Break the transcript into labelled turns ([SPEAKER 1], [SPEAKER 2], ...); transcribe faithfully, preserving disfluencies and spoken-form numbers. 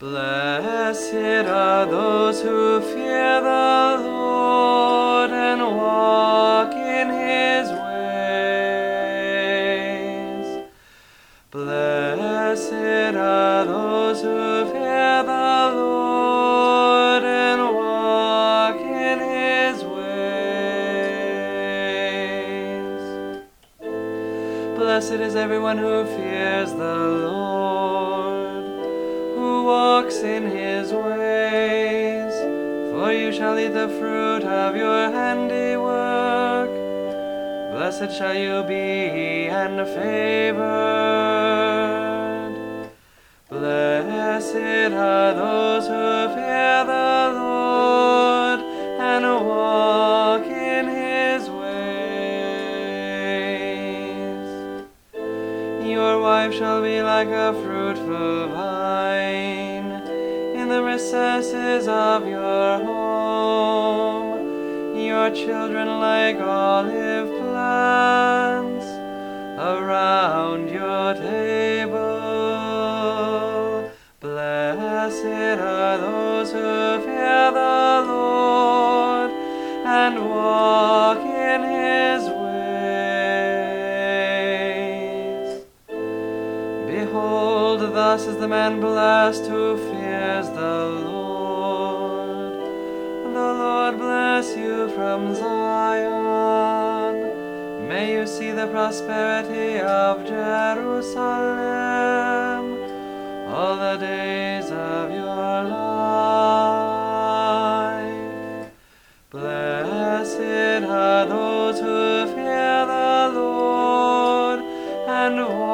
[SPEAKER 1] Blessed are those who fear the Lord and walk in his ways. Blessed are those who fear the Lord and walk in his ways. Blessed is everyone who fears the Lord, who walks in his ways. For you shall eat the fruit of your handiwork. Blessed shall you be and favored. Blessed are those who fear the Lord and walk in his ways. Your wife shall be like a fruitful vine in the recesses of your home, your children like olive plants around your table. Blessed are those who fear the Lord and walk in his ways. Behold, thus is the man blessed who fears the Lord. The Lord bless you from Zion. May you see the prosperity of Jerusalem all the days of your life. Blessed are those who fear the Lord and